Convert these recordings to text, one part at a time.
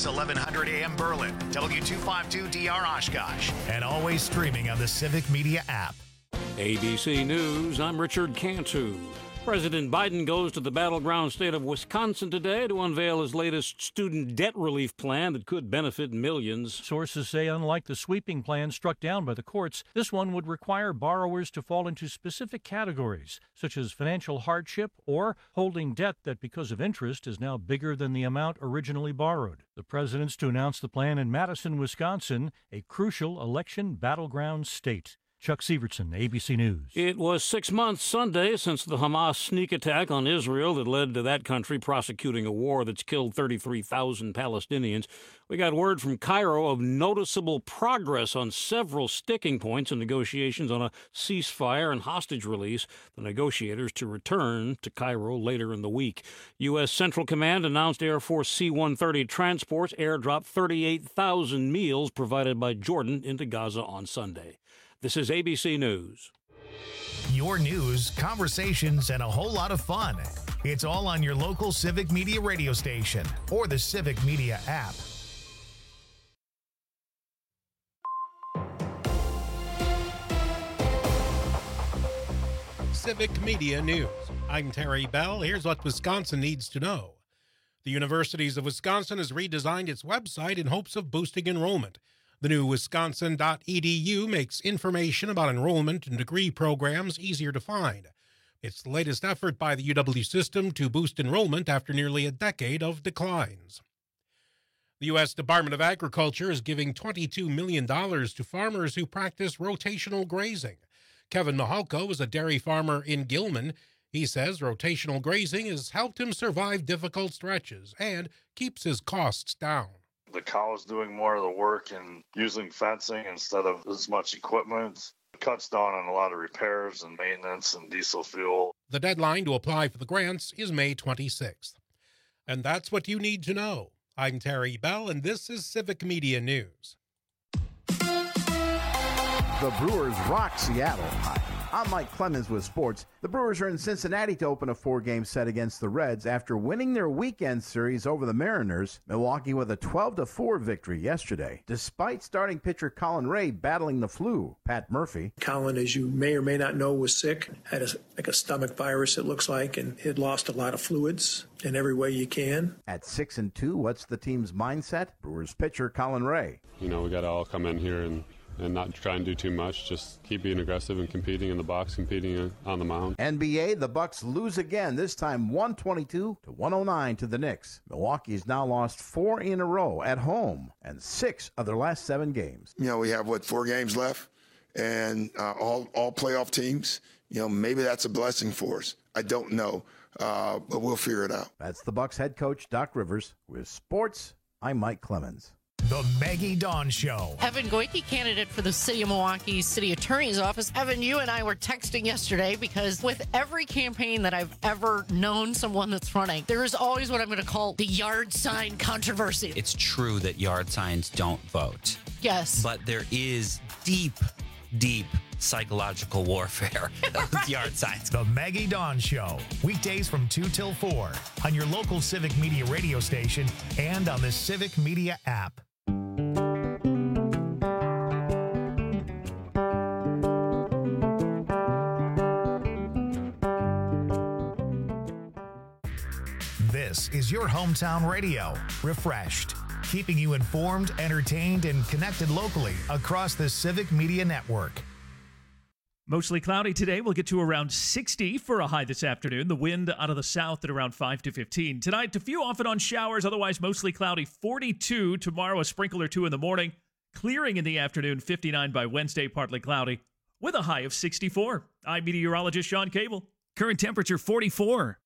KFOX 1100 AM Berlin, W252DR Oshkosh, and always streaming on the Civic Media app. ABC News, I'm Richard Cantu. President Biden goes to the battleground state of Wisconsin today to unveil his latest student debt relief plan that could benefit millions. Sources say unlike the sweeping plan struck down by the courts, this one would require borrowers to fall into specific categories, such as financial hardship or holding debt that, because of interest, is now bigger than the amount originally borrowed. The president's to announce the plan in Madison, Wisconsin, a crucial election battleground state. Chuck Severson, ABC News. It was 6 months Sunday since the Hamas sneak attack on Israel that led to that country prosecuting a war that's killed 33,000 Palestinians. We got word from Cairo of noticeable progress on several sticking points in negotiations on a ceasefire and hostage release. The negotiators to return to Cairo later in the week. U.S. Central Command announced Air Force C-130 transports airdropped 38,000 meals provided by Jordan into Gaza on Sunday. This is ABC News. Your news, conversations, and a whole lot of fun. It's all on your local Civic Media radio station or the Civic Media app. Civic Media News. I'm Terry Bell. Here's what Wisconsin needs to know. The Universities of Wisconsin has redesigned its website in hopes of boosting enrollment. The new wisconsin.edu makes information about enrollment and degree programs easier to find. It's the latest effort by the UW system to boost enrollment after nearly a decade of declines. The U.S. Department of Agriculture is giving $22 million to farmers who practice rotational grazing. Kevin Mahalko is a dairy farmer in Gilman. He says rotational grazing has helped him survive difficult stretches and keeps his costs down. The cow's doing more of the work and using fencing instead of as much equipment. It cuts down on a lot of repairs and maintenance and diesel fuel. The deadline to apply for the grants is May 26th. And that's what you need to know. I'm Terry Bell, and this is Civic Media News. The Brewers rock Seattle. Hi, I'm Mike Clemens with sports. The Brewers are in Cincinnati to open a 4-game set against the Reds after winning their weekend series over the Mariners. Milwaukee with a 12-4 victory yesterday, despite starting pitcher Colin Ray battling the flu. Pat Murphy. Colin, as you may or may not know, was sick, had a stomach virus, it looks like, and had lost a lot of fluids in every way you can. At 6-2, what's the team's mindset? Brewers pitcher Colin Ray. We got to all come in here and not try and do too much. Just keep being aggressive and competing in the box, competing on the mound. NBA, the Bucks lose again, this time 122-109 to the Knicks. Milwaukee's now lost 4 in a row at home and 6 of their last 7 games. We have, 4 games left, and all playoff teams, maybe that's a blessing for us. I don't know, but we'll figure it out. That's the Bucks head coach, Doc Rivers. With sports, I'm Mike Clemens. The Maggie Dawn Show. Evan Goyke, candidate for the City of Milwaukee City Attorney's Office. Evan, you and I were texting yesterday because with every campaign that I've ever known someone that's running, there is always what I'm going to call the yard sign controversy. It's true that yard signs don't vote. Yes. But there is deep psychological warfare with yard signs. The Maggie Dawn Show. Weekdays from 2 till 4 on your local Civic Media radio station and on the Civic Media app. This is your hometown radio, Refreshed, keeping you informed, entertained, and connected locally across the Civic Media Network. Mostly cloudy today. We'll get to around 60 for a high this afternoon. The wind out of the south at around 5 to 15. Tonight, a few off and on showers, otherwise mostly cloudy, 42. Tomorrow, a sprinkle or 2 in the morning. Clearing in the afternoon, 59 by Wednesday, partly cloudy, with a high of 64. I'm meteorologist Sean Cable. Current temperature, 44.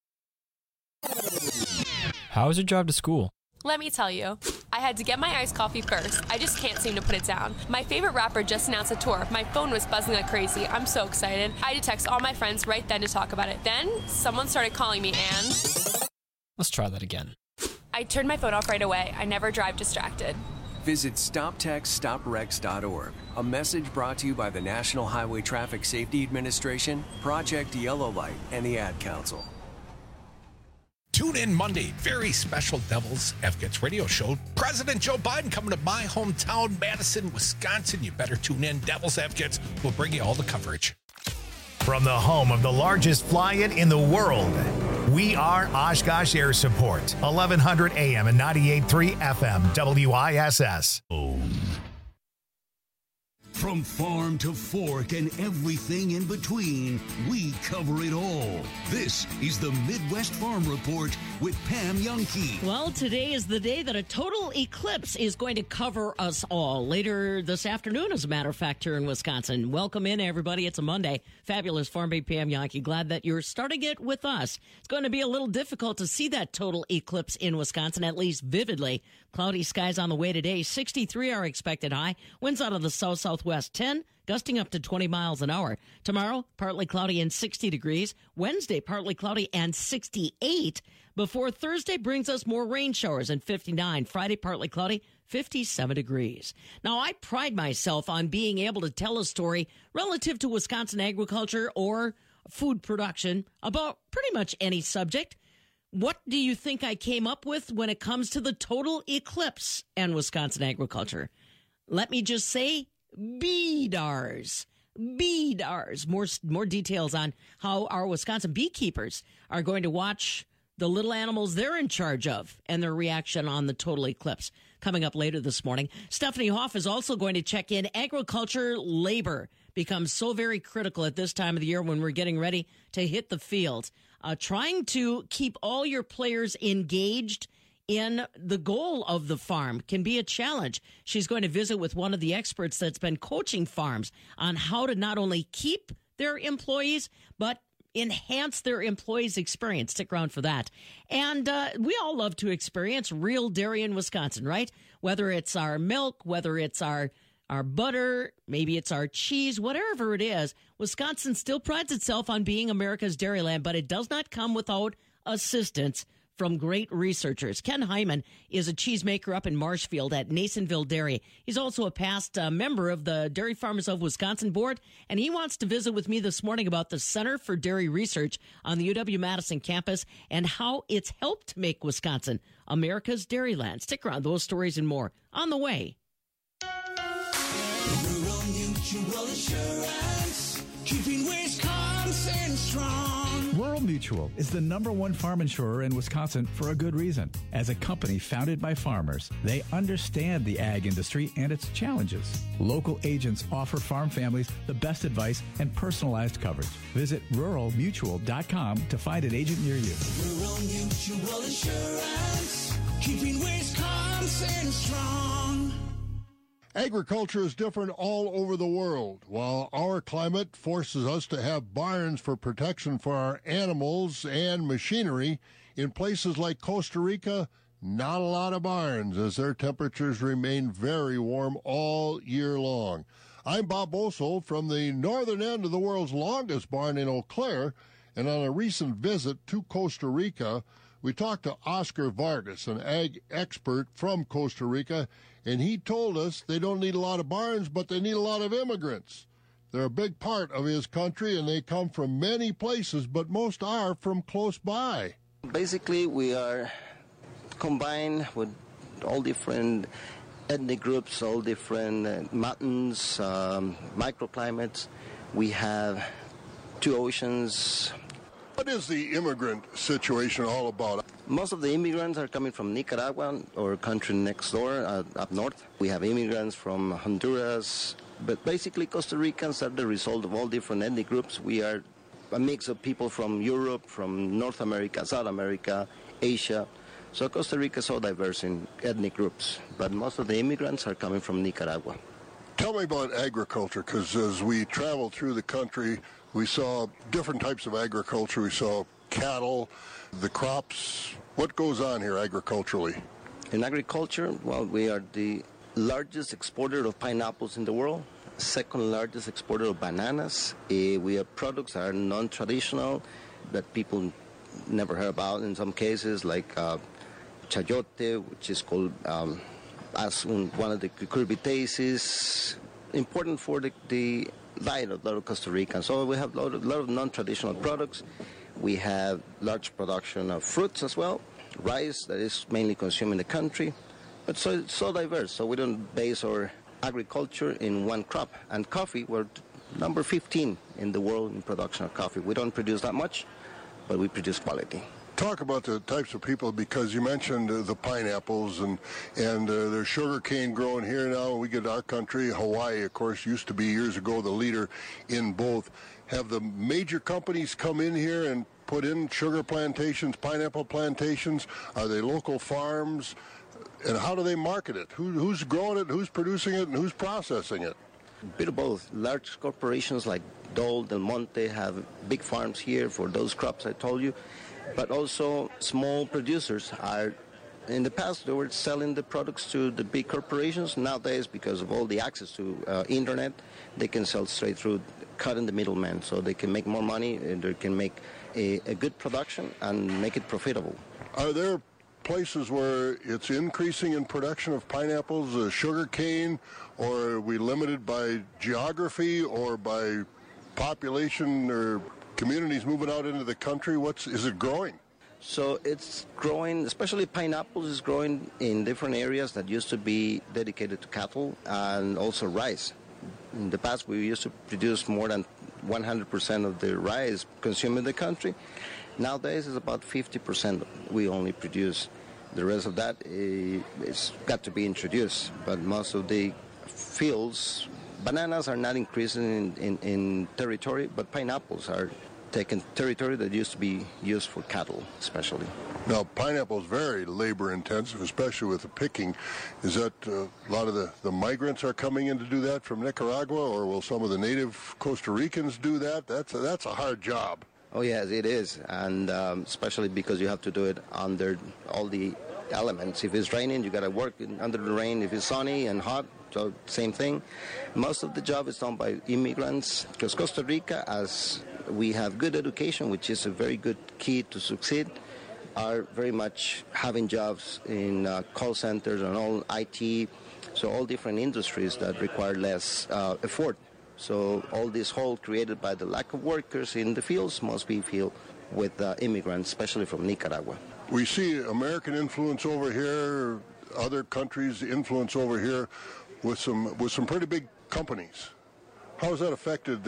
How is your drive to school? Let me tell you, I had to get my iced coffee first. I just can't seem to put it down. My favorite rapper just announced a tour. My phone was buzzing like crazy. I'm so excited. I had to text all my friends right then to talk about it. Then, someone started calling me and... Let's try that again. I turned my phone off right away. I never drive distracted. Visit StopTextStopWrecks.org. A message brought to you by the National Highway Traffic Safety Administration, Project Yellow Light, and the Ad Council. Tune in Monday. Very special Devil's Advocates radio show. President Joe Biden coming to my hometown, Madison, Wisconsin. You better tune in. Devil's Advocates will bring you all the coverage. From the home of the largest fly-in in the world, we are Oshkosh Air Support. 1100 AM and 98.3 FM, WISS. From farm to fork and everything in between, we cover it all. This is the Midwest Farm Report with Pam Youngkey. Well, today is the day that a total eclipse is going to cover us all. Later this afternoon, as a matter of fact, here in Wisconsin. Welcome in, everybody. It's a Monday. Fabulous Farm Babe Pam Youngkey. Glad that you're starting it with us. It's going to be a little difficult to see that total eclipse in Wisconsin, at least vividly. Cloudy skies on the way today. 63 are expected high. Winds out of the south-southwest 10, gusting up to 20 miles an hour. Tomorrow, partly cloudy and 60 degrees. Wednesday, partly cloudy and 68. Before Thursday brings us more rain showers and 59. Friday, partly cloudy, 57 degrees. Now, I pride myself on being able to tell a story relative to Wisconsin agriculture or food production about pretty much any subject. What do you think I came up with when it comes to the total eclipse and Wisconsin agriculture? Let me just say, beedars. Beedars. More details on how our Wisconsin beekeepers are going to watch the little animals they're in charge of and their reaction on the total eclipse coming up later this morning. Stephanie Hoff is also going to check in. Agriculture labor becomes so very critical at this time of the year when we're getting ready to hit the field. Trying to keep all your players engaged in the goal of the farm can be a challenge. She's going to visit with one of the experts that's been coaching farms on how to not only keep their employees, but enhance their employees' experience. Stick around for that. And we all love to experience real dairy in Wisconsin, right? Whether it's our milk, whether it's our butter, maybe it's our cheese, whatever it is, Wisconsin still prides itself on being America's dairyland, but it does not come without assistance from great researchers. Ken Hyman is a cheesemaker up in Marshfield at Nasonville Dairy. He's also a past member of the Dairy Farmers of Wisconsin board, and he wants to visit with me this morning about the Center for Dairy Research on the UW-Madison campus and how it's helped make Wisconsin America's dairyland. Stick around, those stories and more on the way. Rural Mutual Insurance, keeping Wisconsin strong. Rural Mutual is the #1 farm insurer in Wisconsin for a good reason. As a company founded by farmers, they understand the ag industry and its challenges. Local agents offer farm families the best advice and personalized coverage. Visit ruralmutual.com to find an agent near you. Rural Mutual Insurance, keeping Wisconsin strong. Agriculture is different all over the world. While our climate forces us to have barns for protection for our animals and machinery, in places like Costa Rica, not a lot of barns as their temperatures remain very warm all year long. I'm Bob Bosold from the northern end of the world's longest barn in Eau Claire, and on a recent visit to Costa Rica, we talked to Oscar Vargas, an ag expert from Costa Rica, and he told us they don't need a lot of barns, but they need a lot of immigrants. They're a big part of his country, and they come from many places, but most are from close by. Basically, we are combined with all different ethnic groups, all different mountains, microclimates. We have 2 oceans. What is the immigrant situation all about? Most of the immigrants are coming from Nicaragua, or country next door, up north. We have immigrants from Honduras, but basically Costa Ricans are the result of all different ethnic groups. We are a mix of people from Europe, from North America, South America, Asia. So Costa Rica is so diverse in ethnic groups, but most of the immigrants are coming from Nicaragua. Tell me about agriculture, because as we traveled through the country, we saw different types of agriculture. We saw cattle, the crops. What goes on here agriculturally? In agriculture, well, we are the largest exporter of pineapples in the world, second largest exporter of bananas. We have products that are non-traditional that people never heard about in some cases, like chayote, which is called as one of the cucurbitaceae, important for the diet of a lot of Costa Ricans. So we have a lot of non-traditional products. We have large production of fruits as well, rice that is mainly consumed in the country, but so diverse. So we don't base our agriculture in one crop. And coffee, we're number 15 in the world in production of coffee. We don't produce that much, but we produce quality. Talk about the types of people, because you mentioned the pineapples and there's sugar cane growing here now. We get our country. Hawaii, of course, used to be years ago the leader in both. Have the major companies come in here and put in sugar plantations, pineapple plantations? Are they local farms? And how do they market it? Who's growing it, who's producing it, and who's processing it? A bit of both. Large corporations like Dole, Del Monte have big farms here for those crops I told you. But also small producers are, in the past they were selling the products to the big corporations. Nowadays, because of all the access to internet, they can sell straight through, cutting the middleman, so they can make more money and they can make a good production and make it profitable. Are there places where it's increasing in production of pineapples, sugar cane, or are we limited by geography or by population or communities moving out into the country? Is it growing? So it's growing, especially pineapples is growing in different areas that used to be dedicated to cattle, and also rice. In the past, we used to produce more than 100% of the rice consumed in the country. Nowadays, it's about 50% we only produce. The rest of that it's got to be introduced, but most of the fields, bananas are not increasing in territory, but pineapples are taking territory that used to be used for cattle, especially. Now, pineapple is very labor-intensive, especially with the picking. Is that a lot of the migrants are coming in to do that from Nicaragua, or will some of the native Costa Ricans do that? That's a hard job. Oh, yes, it is, and especially because you have to do it under all the elements. If it's raining, you got to work under the rain. If it's sunny and hot, so same thing. Most of the job is done by immigrants, because Costa Rica, as we have good education, which is a very good key to succeed, are very much having jobs in call centers and all IT, so all different industries that require less effort. So all this hole created by the lack of workers in the fields must be filled with immigrants, especially from Nicaragua. We see American influence over here, other countries' influence over here with some pretty big companies. How has that affected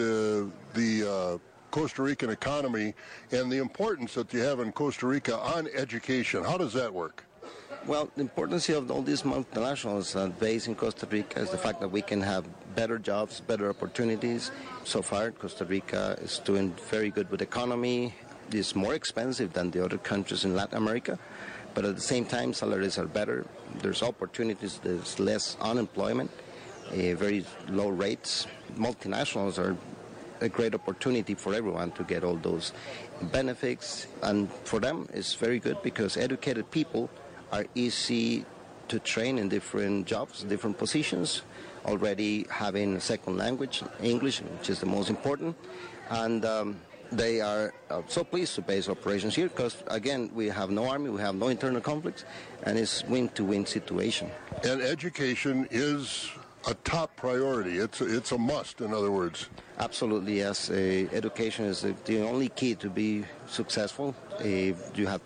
the Costa Rican economy and the importance that you have in Costa Rica on education? How does that work? Well, the importance of all these multinationals based in Costa Rica is the fact that we can have better jobs, better opportunities. So far, Costa Rica is doing very good with the economy. It's more expensive than the other countries in Latin America, but at the same time, salaries are better. There's opportunities, there's less unemployment, very low rates. Multinationals are a great opportunity for everyone to get all those benefits, and for them it's very good because educated people are easy to train in different jobs, different positions, already having a second language, English, which is the most important, and they are so pleased to base operations here because, again, we have no army, we have no internal conflicts, and it's win-to-win situation. And education is a top priority. It's a must, in other words. Absolutely, yes. Education is the only key to be successful. You have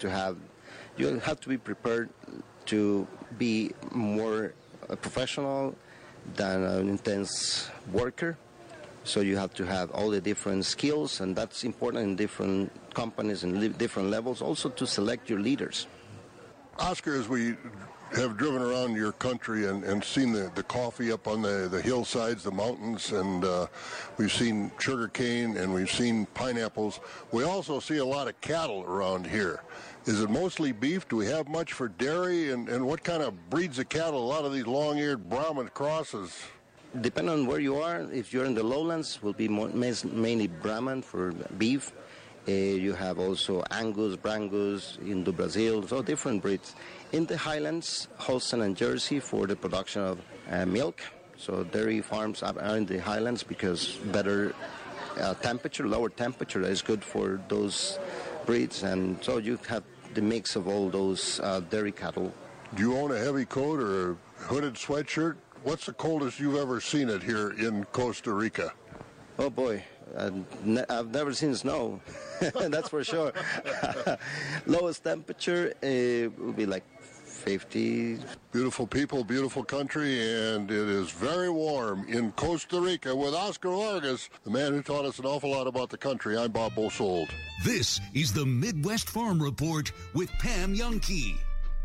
to be prepared to be more a professional than an intense worker. So you have to have all the different skills, and that's important in different companies and different levels, also to select your leaders. Oscar, as we have driven around your country and seen the coffee up on the hillsides, the mountains, and we've seen sugar cane and we've seen pineapples, we also see a lot of cattle around here. Is it mostly beef? Do we have much for dairy? And what kind of breeds of cattle? A lot of these long-eared Brahman crosses. Depending on where you are, if you're in the lowlands, will be mainly Brahman for beef. You have also Angus, Brangus, Indo Brazil, so different breeds. In the highlands, Holstein and Jersey for the production of milk. So dairy farms are in the highlands because better temperature, lower temperature is good for those breeds. And so you have the mix of all those dairy cattle. Do you own a heavy coat or a hooded sweatshirt? What's the coldest you've ever seen it here in Costa Rica? Oh boy, I've never seen snow, that's for sure. Lowest temperature will be like 50. Beautiful people, beautiful country, and it is very warm in Costa Rica with Oscar Vargas, the man who taught us an awful lot about the country. I'm Bob Bosold. This is the Midwest Farm Report with Pam Jahnke.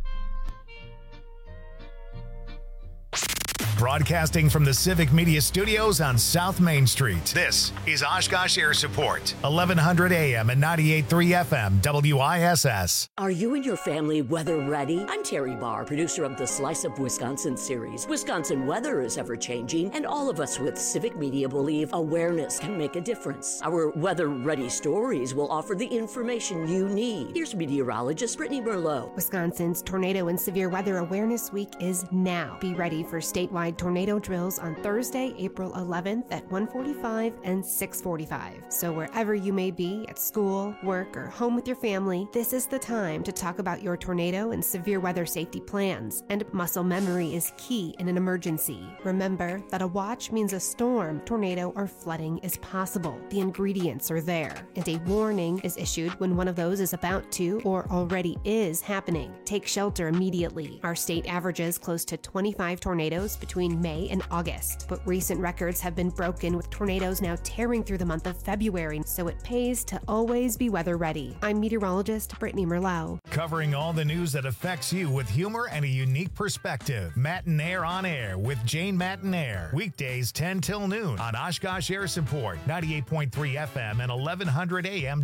Broadcasting from the Civic Media Studios on South Main Street. This is Oshkosh Air Support, 1100 AM and 98.3 FM, WISS. Are you and your family weather ready? I'm Terry Barr, producer of the Slice of Wisconsin series. Wisconsin weather is ever changing, and all of us with Civic Media believe awareness can make a difference. Our weather ready stories will offer the information you need. Here's meteorologist Brittany Merlot. Wisconsin's Tornado and Severe Weather Awareness Week is now. Be ready for statewide tornado drills on Thursday, April 11th at 1:45 and 6:45. So wherever you may be, at school, work, or home with your family, this is the time to talk about your tornado and severe weather safety plans. And muscle memory is key in an emergency. Remember that a watch means a storm, tornado, or flooding is possible. The ingredients are there, and a warning is issued when one of those is about to or already is happening. Take shelter immediately. Our state averages close to 25 tornadoes between May and August, but recent records have been broken with tornadoes now tearing through the month of February, so it pays to always be weather ready. I'm meteorologist Brittany Merlot. Covering all the news that affects you with humor and a unique perspective. Matinaire on Air with Jane Matinaire. Weekdays 10 till noon on Oshkosh Air Support, 98.3 FM and 1100 AM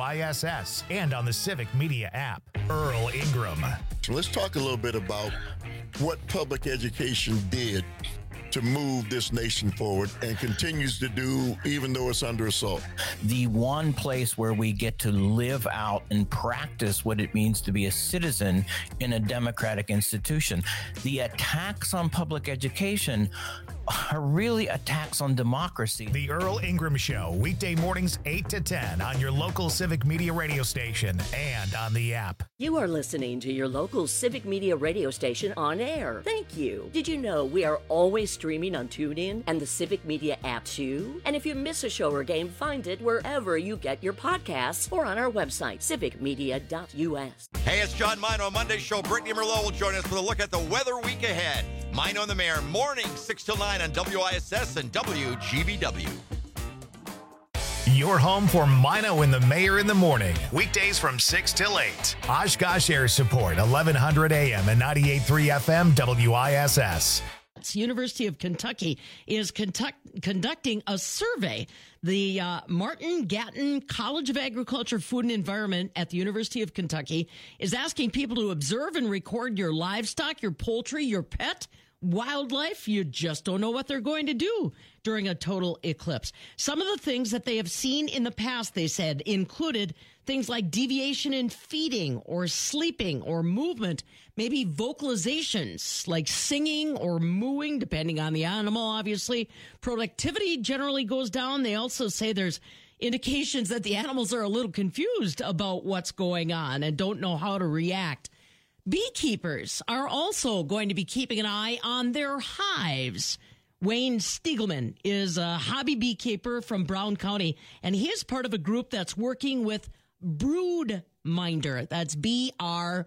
WISS, and on the Civic Media app. Earl Ingram. So let's talk a little bit about what public education did to move this nation forward and continues to do even though it's under assault. The one place where we get to live out and practice what it means to be a citizen in a democratic institution. The attacks on public education are really attacks on democracy. The Earl Ingram Show, weekday mornings 8 to 10 on your local Civic Media radio station and on the app. You are listening to your local Civic Media radio station on air. Thank you. Did you know we are always streaming on TuneIn and the Civic Media app too? And if you miss a show or game, find it wherever you get your podcasts or on our website, civicmedia.us. Hey, it's John Mino on Monday's show. Brittany Merlot will join us with a look at the weather week ahead. Mino and the Mayor, morning 6 till 9 on WISS and WGBW. Your home for Mino and the Mayor in the morning. Weekdays from 6 till 8. Oshkosh Air Support, 1100 AM and 98.3 FM WISS. University of Kentucky is conducting a survey. The Martin Gatton College of Agriculture, Food and Environment at the University of Kentucky is asking people to observe and record your livestock, your poultry, your pet, wildlife. You just don't know what they're going to do during a total eclipse. Some of the things that they have seen in the past, they said, included things like deviation in feeding or sleeping or movement, maybe vocalizations like singing or mooing, depending on the animal, obviously. Productivity generally goes down. They also say there's indications that the animals are a little confused about what's going on and don't know how to react. Beekeepers are also going to be keeping an eye on their hives. Wayne Stiegelman is a hobby beekeeper from Brown County, and he is part of a group that's working with Broodminder. That's BROOD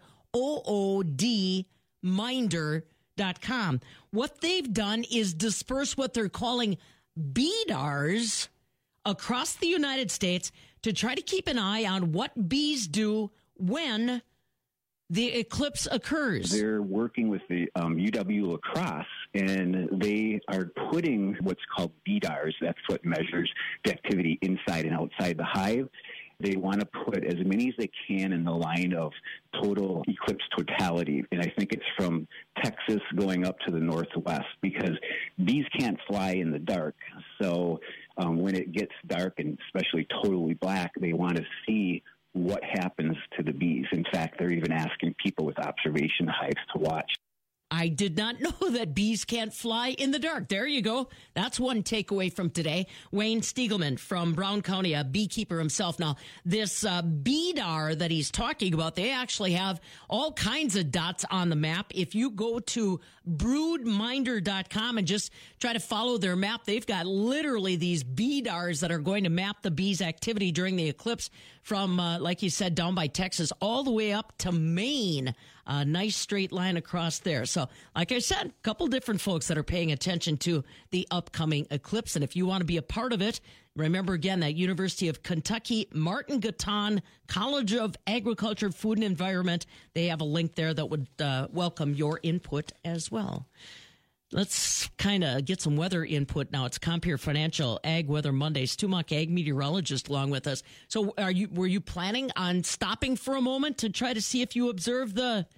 Minder.com. What they've done is disperse what they're calling beedars across the United States to try to keep an eye on what bees do when the eclipse occurs. They're working with the UW La Crosse, and they are putting what's called beedars, that's what measures the activity inside and outside the hive. They want to put as many as they can in the line of total eclipse totality. And I think it's from Texas going up to the northwest, because bees can't fly in the dark. So when it gets dark and especially totally black, they want to see what happens to the bees. In fact, they're even asking people with observation hives to watch. I did not know that bees can't fly in the dark. There you go. That's one takeaway from today. Wayne Stiegelman from Brown County, a beekeeper himself. Now, this beedar that he's talking about, they actually have all kinds of dots on the map. If you go to broodminder.com and just try to follow their map. They've got literally these BDARs that are going to map the bees' activity during the eclipse from, like you said, down by Texas all the way up to Maine. A nice straight line across there. So, like I said, a couple different folks that are paying attention to the upcoming eclipse. And if you want to be a part of it, remember again, that University of Kentucky, Martin Gatton College of Agriculture, Food and Environment, they have a link there that would welcome your input as well. Let's kind of get some weather input now. It's Compeer Financial Ag Weather Monday. Stu Muck, ag meteorologist, along with us. So, were you planning on stopping for a moment to try to see if you observe the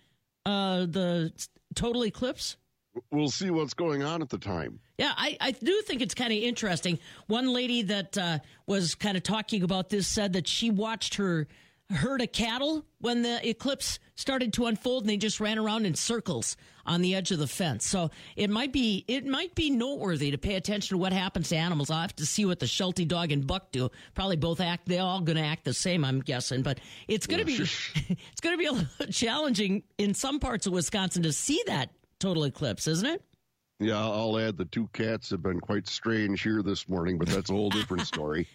total eclipse? We'll see what's going on at the time. Yeah, I do think it's kind of interesting. One lady that was kind of talking about this said that she watched her herd of cattle when the eclipse started to unfold, and they just ran around in circles on the edge of the fence. So it might be noteworthy to pay attention to what happens to animals. I'll have to see what the Sheltie dog and buck do. Probably they're all going to act the same, I'm guessing. But it's going to be it's going to be a little challenging in some parts of Wisconsin to see that total eclipse, isn't it? Yeah, I'll add the two cats have been quite strange here this morning, but that's a whole different story.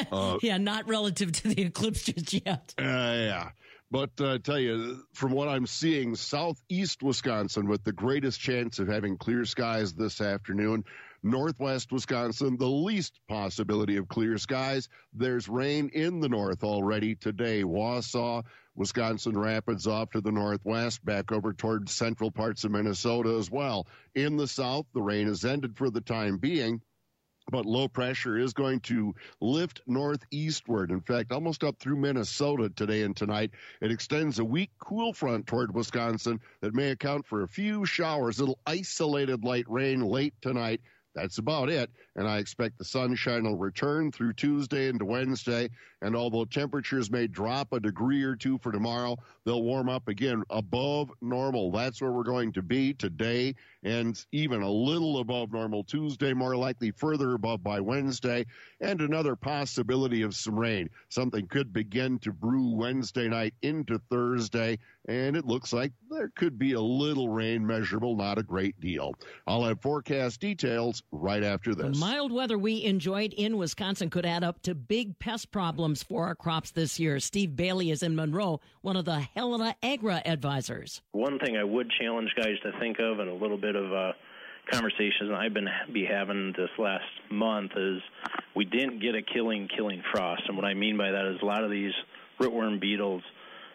Not relative to the eclipse just yet. Yeah. But I tell you, from what I'm seeing, southeast Wisconsin with the greatest chance of having clear skies this afternoon. Northwest Wisconsin, the least possibility of clear skies. There's rain in the north already today. Wausau, Wisconsin Rapids off to the northwest, back over toward central parts of Minnesota as well. In the south, the rain has ended for the time being, but low pressure is going to lift northeastward. In fact, almost up through Minnesota today and tonight. It extends a weak cool front toward Wisconsin that may account for a few showers, little isolated light rain late tonight. That's about it, and I expect the sunshine will return through Tuesday into Wednesday, and although temperatures may drop a degree or two for tomorrow, they'll warm up again above normal. That's where we're going to be today, and even a little above normal Tuesday, more likely further above by Wednesday, and another possibility of some rain. Something could begin to brew Wednesday night into Thursday, and it looks like there could be a little rain measurable, not a great deal. I'll have forecast details right after this. The mild weather we enjoyed in Wisconsin could add up to big pest problems for our crops this year. Steve Bailey is in Monroe, one of the Helena Agra advisors. One thing I would challenge guys to think of, and a little bit of conversations I've been having this last month, is we didn't get a killing frost. And what I mean by that is a lot of these rootworm beetles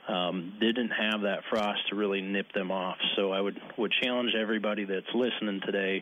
didn't have that frost to really nip them off. So I would challenge everybody that's listening today,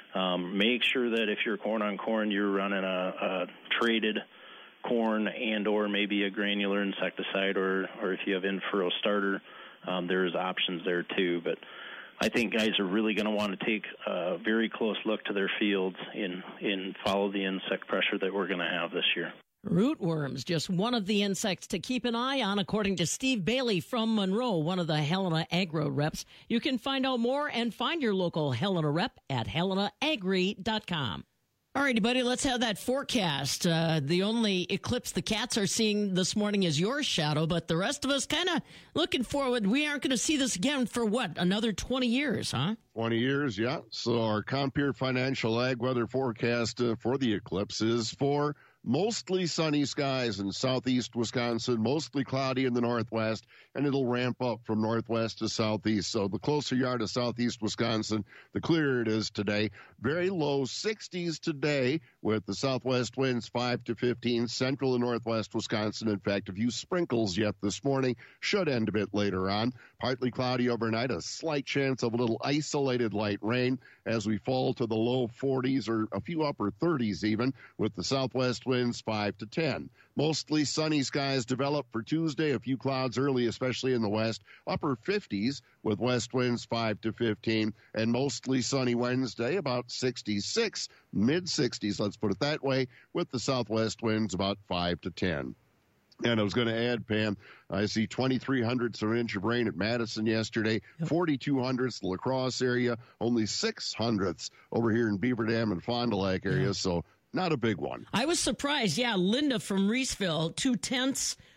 make sure that if you're corn on corn, you're running a traded corn and or maybe a granular insecticide, or if you have in-furrow starter, there's options there too. But I think guys are really going to want to take a very close look to their fields and follow the insect pressure that we're going to have this year. Rootworms, just one of the insects to keep an eye on, according to Steve Bailey from Monroe, one of the Helena Agro reps. You can find out more and find your local Helena rep at helenaagri.com. All righty, buddy, let's have that forecast. The only eclipse the cats are seeing this morning is your shadow, but the rest of us kind of looking forward. We aren't going to see this again for what, another 20 years, huh? 20 years, yeah. So our Compeer Financial Ag Weather forecast for the eclipse is for mostly sunny skies in southeast Wisconsin, mostly cloudy in the northwest, and it'll ramp up from northwest to southeast. So the closer you are to southeast Wisconsin, the clearer it is today. Very low 60s today with the southwest winds 5 to 15, central and northwest Wisconsin. In fact, a few sprinkles yet this morning, should end a bit later on. Partly cloudy overnight, a slight chance of a little isolated light rain as we fall to the low 40s or a few upper 30s even, with the southwest winds 5 to 10. Mostly sunny skies develop for Tuesday, a few clouds early, especially in the west. Upper 50s with west winds 5 to 15, and mostly sunny Wednesday, about 66, mid-60s, let's put it that way, with the southwest winds about 5 to 10. And I was going to add, Pam, I see 2,300ths of an inch of rain at Madison yesterday, 4,200ths La Crosse area, only 600ths over here in Beaver Dam and Fond du Lac area, so not a big one. I was surprised. Yeah, Linda from Reeseville, 2/10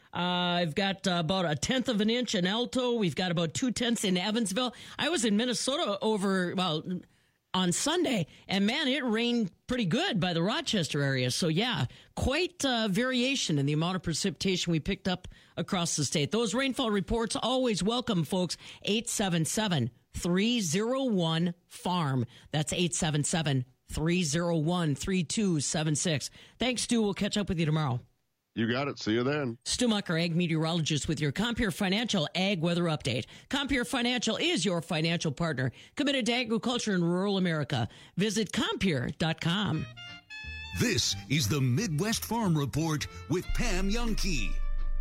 I've got about 1/10 of an inch in Alto. We've got about 2/10 in Evansville. I was in Minnesota on Sunday, and man, it rained pretty good by the Rochester area. So yeah, quite variation in the amount of precipitation we picked up across the state. Those rainfall reports always welcome, folks. 877-301-FARM. That's 877-301-3276. Thanks, Stu. We'll catch up with you tomorrow. You got it. See you then. Stu Mucker, ag meteorologist with your Compeer Financial Ag Weather Update. Compeer Financial is your financial partner, committed to agriculture in rural America. Visit Compeer.com. This is the Midwest Farm Report with Pam Jahnke.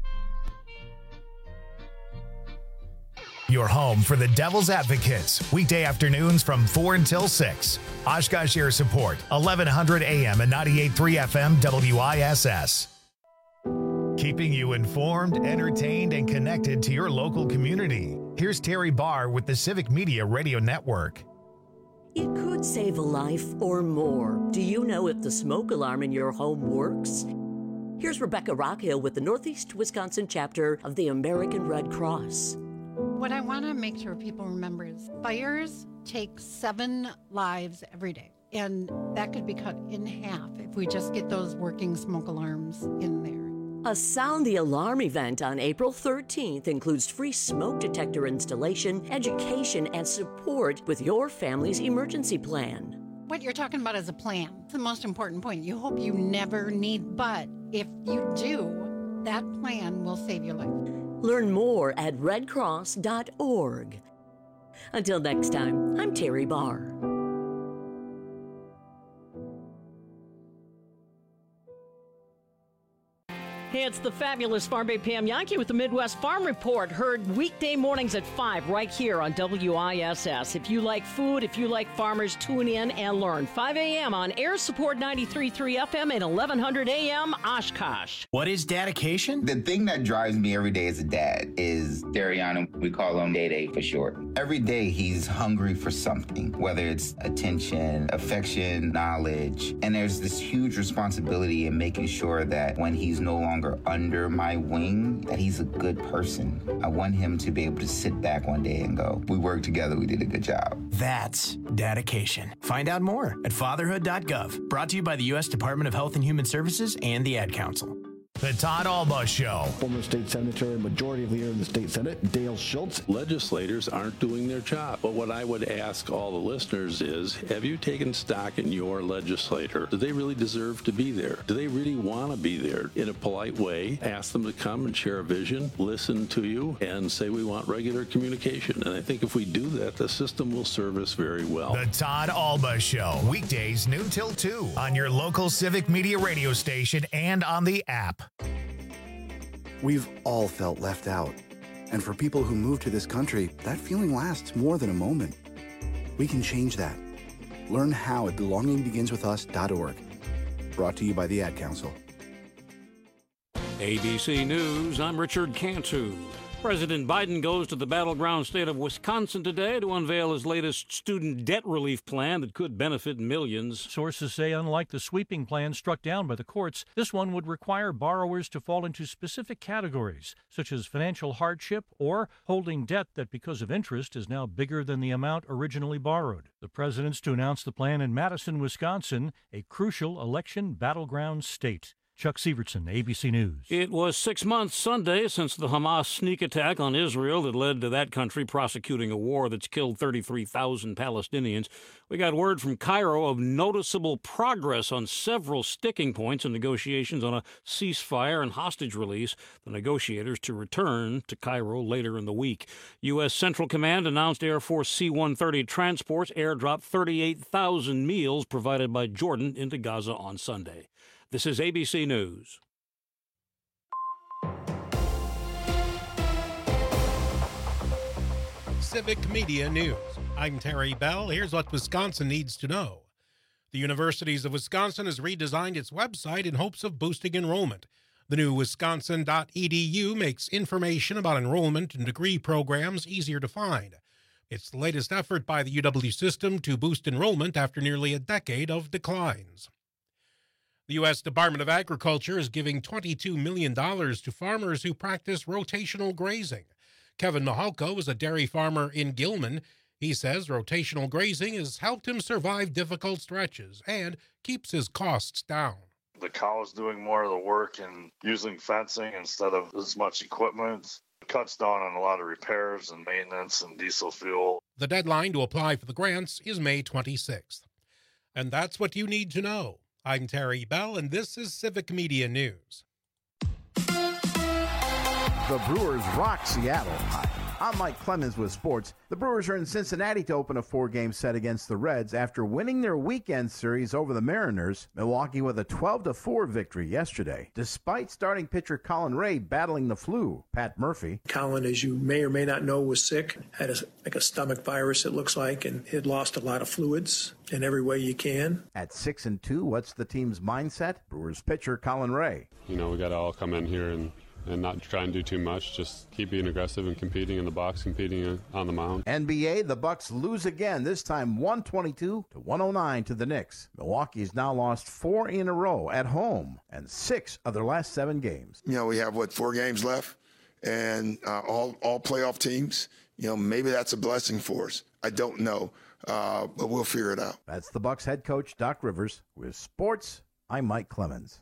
Your home for the Devil's Advocates. Weekday afternoons from 4 until 6. Oshkosh Air Support, 1100 AM and 98.3 FM WISS. Keeping you informed, entertained, and connected to your local community. Here's Terry Barr with the Civic Media Radio Network. It could save a life or more. Do you know if the smoke alarm in your home works? Here's Rebecca Rockhill with the Northeast Wisconsin chapter of the American Red Cross. What I want to make sure people remember is fires take 7 lives every day. And that could be cut in half if we just get those working smoke alarms in there. A Sound the Alarm event on April 13th includes free smoke detector installation, education, and support with your family's emergency plan. What you're talking about is a plan. It's the most important point. You hope you never need, but if you do, that plan will save your life. Learn more at redcross.org. Until next time, I'm Terry Barr. Hey, it's the fabulous Farm Bay Pam Jahnke with the Midwest Farm Report, heard weekday mornings at 5 right here on WISS. If you like food, if you like farmers, tune in and learn. 5 a.m. on Air Support 93.3 FM and 1100 a.m. Oshkosh. What is dedication? The thing that drives me every day as a dad is Dariana. We call him Day Day for short. Every day he's hungry for something, whether it's attention, affection, knowledge. And there's this huge responsibility in making sure that when he's no longer under my wing, that he's a good person. I want him to be able to sit back one day and go, we worked together, we did a good job. That's dedication. Find out more at fatherhood.gov. Brought to you by the U.S. Department of Health and Human Services and the Ad Council. The Todd Alba Show. Former state senator, majority leader in the state senate, Dale Schultz. Legislators aren't doing their job. But what I would ask all the listeners is, have you taken stock in your legislator? Do they really deserve to be there? Do they really want to be there? In a polite way, ask them to come and share a vision, listen to you, and say we want regular communication. And I think if we do that, the system will serve us very well. The Todd Alba Show. Weekdays noon till 2 on your local Civic Media radio station and on the app. We've all felt left out. And for people who move to this country, that feeling lasts more than a moment. We can change that. Learn how at belongingbeginswithus.org. Brought to you by the Ad Council. ABC News, I'm Richard Cantu. President Biden goes to the battleground state of Wisconsin today to unveil his latest student debt relief plan that could benefit millions. Sources say unlike the sweeping plan struck down by the courts, this one would require borrowers to fall into specific categories, such as financial hardship or holding debt that because of interest is now bigger than the amount originally borrowed. The president's to announce the plan in Madison, Wisconsin, a crucial election battleground state. Chuck Sievertson, ABC News. It was 6 months Sunday since the Hamas sneak attack on Israel that led to that country prosecuting a war that's killed 33,000 Palestinians. We got word from Cairo of noticeable progress on several sticking points in negotiations on a ceasefire and hostage release. The negotiators to return to Cairo later in the week. U.S. Central Command announced Air Force C-130 transports airdropped 38,000 meals provided by Jordan into Gaza on Sunday. This is ABC News. Civic Media News. I'm Terry Bell. Here's what Wisconsin needs to know. The Universities of Wisconsin has redesigned its website in hopes of boosting enrollment. The new wisconsin.edu makes information about enrollment and degree programs easier to find. It's the latest effort by the UW system to boost enrollment after nearly a decade of declines. The U.S. Department of Agriculture is giving $22 million to farmers who practice rotational grazing. Kevin Nahalko is a dairy farmer in Gilman. He says rotational grazing has helped him survive difficult stretches and keeps his costs down. The cow is doing more of the work and using fencing instead of as much equipment. It cuts down on a lot of repairs and maintenance and diesel fuel. The deadline to apply for the grants is May 26th. And that's what you need to know. I'm Terry Bell, and this is Civic Media News. The Brewers rock Seattle. I'm Mike Clemens with sports. The Brewers are in Cincinnati to open a 4-game set against the Reds after winning their weekend series over the Mariners. Milwaukee with a 12-4 victory yesterday, despite starting pitcher Colin Ray battling the flu. Pat Murphy. Colin, as you may or may not know, was sick, had a stomach virus, it looks like, and had lost a lot of fluids in every way you can. At 6-2, what's the team's mindset? Brewers pitcher Colin Ray. We got to all come in here and not try and do too much. Just keep being aggressive and competing in the box, competing on the mound. NBA, the Bucks lose again, this time 122-109 to the Knicks. Milwaukee's now lost 4 in a row at home and 6 of their last 7 games. We have, 4 games left and all playoff teams. Maybe that's a blessing for us. I don't know, but we'll figure it out. That's the Bucks head coach, Doc Rivers. With sports, I'm Mike Clemens.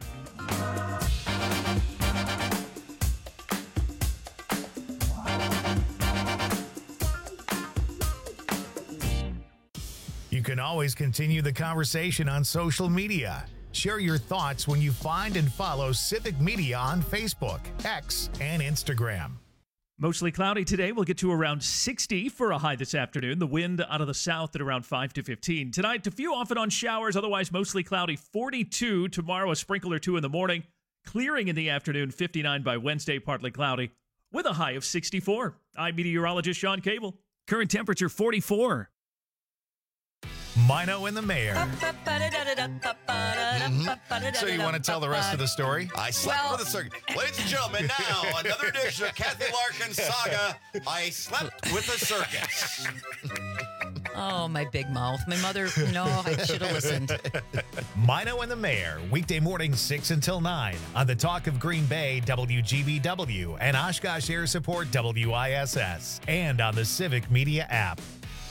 You can always continue the conversation on social media. Share your thoughts when you find and follow Civic Media on Facebook, X, and Instagram. Mostly cloudy today. We'll get to around 60 for a high this afternoon. The wind out of the south at around 5 to 15. Tonight, a few off and on showers, otherwise mostly cloudy. 42 tomorrow, a sprinkle or 2 in the morning. Clearing in the afternoon, 59 by Wednesday, partly cloudy, with a high of 64. I'm meteorologist Sean Cable. Current temperature 44. Mino and the Mayor. So you want to tell the rest of the story? I slept with a circus. Ladies and gentlemen, now another edition of Kathy Larkin Saga. I slept with a circus. Oh, my big mouth. My mother, no, I should have listened. Mino and the Mayor, weekday morning 6 until 9 on the Talk of Green Bay, WGBW, and Oshkosh Air Support, WISS, and on the Civic Media app.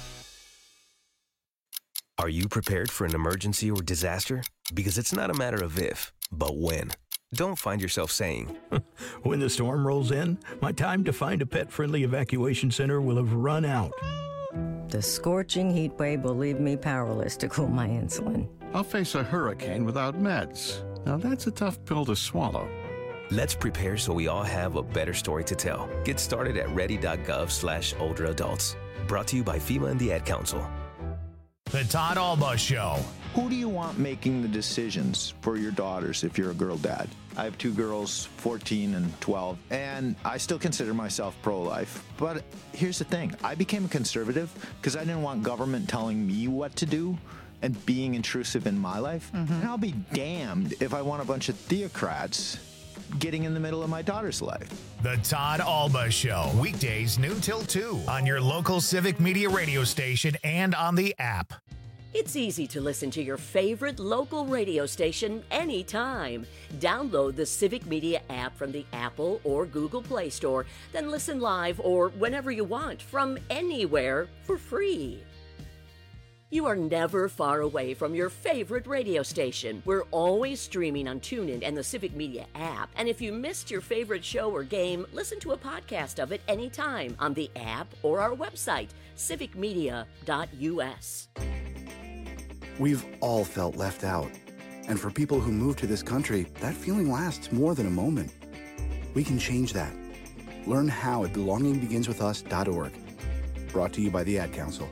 Are you prepared for an emergency or disaster? Because it's not a matter of if, but when. Don't find yourself saying, when the storm rolls in, my time to find a pet-friendly evacuation center will have run out. The scorching heat wave will leave me powerless to cool my insulin. I'll face a hurricane without meds. Now that's a tough pill to swallow. Let's prepare so we all have a better story to tell. Get started at ready.gov/older adults. Brought to you by FEMA and the Ad Council. The Todd Alba Show. Who do you want making the decisions for your daughters if you're a girl dad? I have 2 girls, 14 and 12, and I still consider myself pro-life. But here's the thing. I became a conservative because I didn't want government telling me what to do and being intrusive in my life. Mm-hmm. And I'll be damned if I want a bunch of theocrats getting in the middle of my daughter's life. The Todd Alba Show, weekdays noon till 2 on your local Civic Media radio station and on the app. It's easy to listen to your favorite local radio station anytime. Download the Civic Media app from the Apple or Google Play Store, then listen live or whenever you want from anywhere for free. You are never far away from your favorite radio station. We're always streaming on TuneIn and the Civic Media app. And if you missed your favorite show or game, listen to a podcast of it anytime on the app or our website, civicmedia.us. We've all felt left out. And for people who move to this country, that feeling lasts more than a moment. We can change that. Learn how at belongingbeginswithus.org. Brought to you by the Ad Council.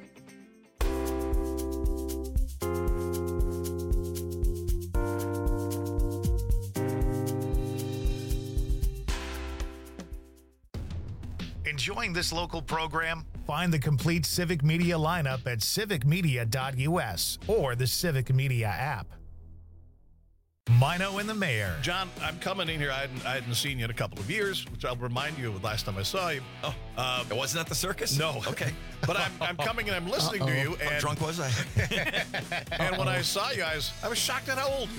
Enjoying this local program? Find the complete Civic Media lineup at civicmedia.us or the Civic Media app. Mino and the Mayor. John, I'm coming in here. I hadn't seen you in a couple of years, which I'll remind you of the last time I saw you. Oh, it wasn't at the circus? No. Okay. But I'm coming and I'm listening to you. And how drunk was I? And when I saw you guys, I was shocked at how old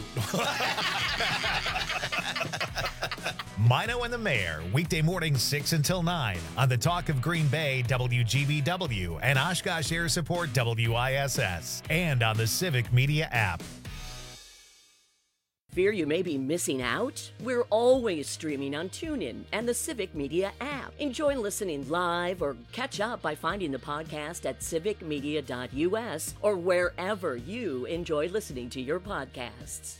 you Mino and the Mayor, weekday mornings 6 until 9 on the Talk of Green Bay, WGBW, and Oshkosh Air Support, WISS, and on the Civic Media app. Fear you may be missing out? We're always streaming on TuneIn and the Civic Media app. Enjoy listening live or catch up by finding the podcast at civicmedia.us or wherever you enjoy listening to your podcasts.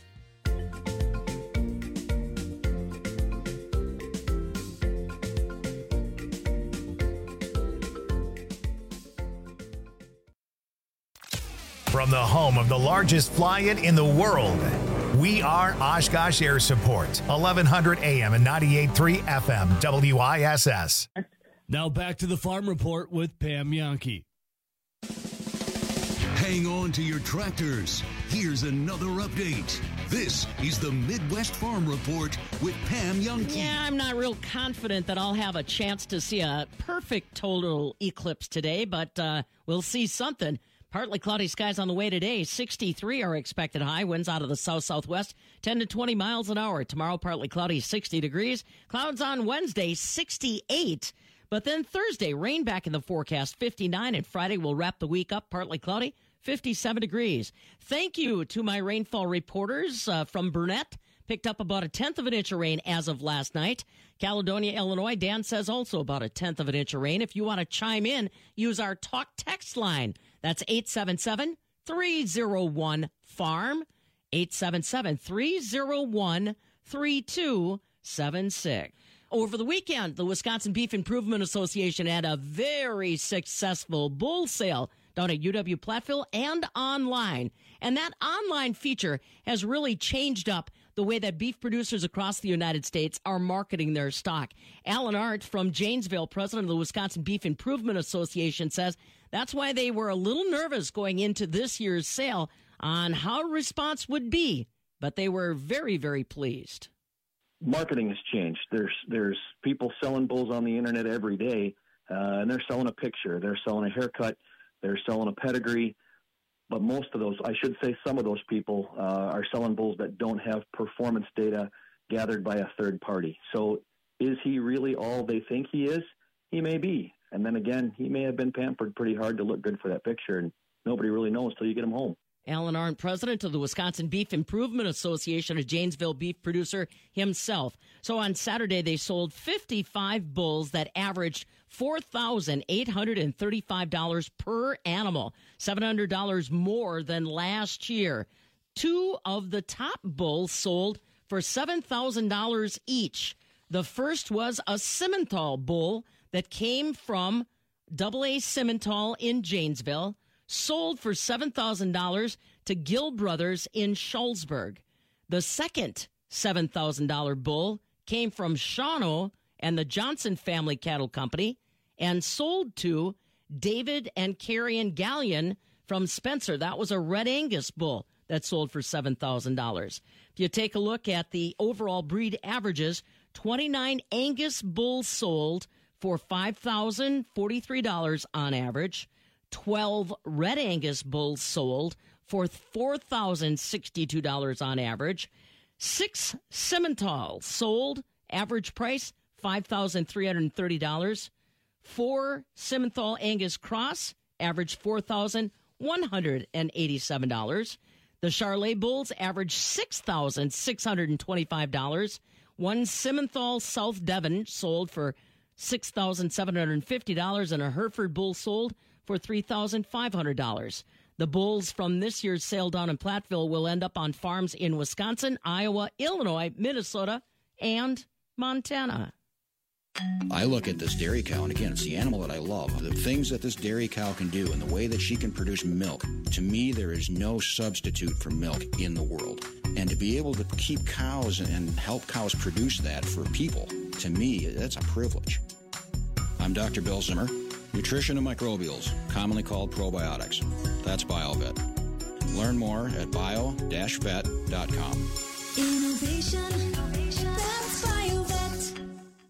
From the home of the largest fly-in in the world, we are Oshkosh Air Support, 1100 AM and 98.3 FM, WISS. Now back to the Farm Report with Pam Yankee. Hang on to your tractors. Here's another update. This is the Midwest Farm Report with Pam Yankee. Yeah, I'm not real confident that I'll have a chance to see a perfect total eclipse today, but we'll see something. Partly cloudy skies on the way today. 63 are expected high. Winds out of the south-southwest, 10 to 20 miles an hour. Tomorrow, partly cloudy, 60 degrees. Clouds on Wednesday, 68. But then Thursday, rain back in the forecast, 59. And Friday, we'll wrap the week up, partly cloudy, 57 degrees. Thank you to my rainfall reporters from Burnett. Picked up about 1/10 of an inch of rain as of last night. Caledonia, Illinois, Dan says also about 1/10 of an inch of rain. If you want to chime in, use our talk text line. That's 877-301-FARM, 877-301-3276. Over the weekend, the Wisconsin Beef Improvement Association had a very successful bull sale down at UW Platteville and online. And that online feature has really changed up the way that beef producers across the United States are marketing their stock. Alan Arndt from Janesville, president of the Wisconsin Beef Improvement Association, says that's why they were a little nervous going into this year's sale on how response would be, but they were very, very pleased. Marketing has changed. There's people selling bulls on the internet every day, and they're selling a picture. They're selling a haircut. They're selling a pedigree. But most of those, I should say some of those people, are selling bulls that don't have performance data gathered by a third party. So is he really all they think he is? He may be. And then again, he may have been pampered pretty hard to look good for that picture, and nobody really knows till you get him home. Alan Arndt, president of the Wisconsin Beef Improvement Association, a Janesville beef producer himself. So on Saturday, they sold 55 bulls that averaged $4,835 per animal, $700 more than last year. Two of the top bulls sold for $7,000 each. The first was a Simmental bull that came from AA Simmental in Janesville, sold for $7,000 to Gill Brothers in Schulzburg. The second $7,000 bull came from Shawano and the Johnson Family Cattle Company and sold to David and Carrion Gallion from Spencer. That was a Red Angus bull that sold for $7,000. If you take a look at the overall breed averages, 29 Angus bulls sold for $5,043 on average. 12 Red Angus bulls sold for $4,062 on average. 6 Simmental sold, average price $5,330. 4 Simmental Angus Cross, average $4,187. The Charolais bulls average $6,625. 1 Simmental South Devon sold for $6,750, and a Hereford bull sold for $3,500. The bulls from this year's sale down in Platteville will end up on farms in Wisconsin, Iowa, Illinois, Minnesota, and Montana. I look at this dairy cow, and again, it's the animal that I love. The things that this dairy cow can do and the way that she can produce milk, to me, there is no substitute for milk in the world. And to be able to keep cows and help cows produce that for people, to me, that's a privilege. I'm Dr. Bill Zimmer, nutrition and microbials, commonly called probiotics. That's BioVet. Learn more at bio-vet.com. Innovation. That's Biovet.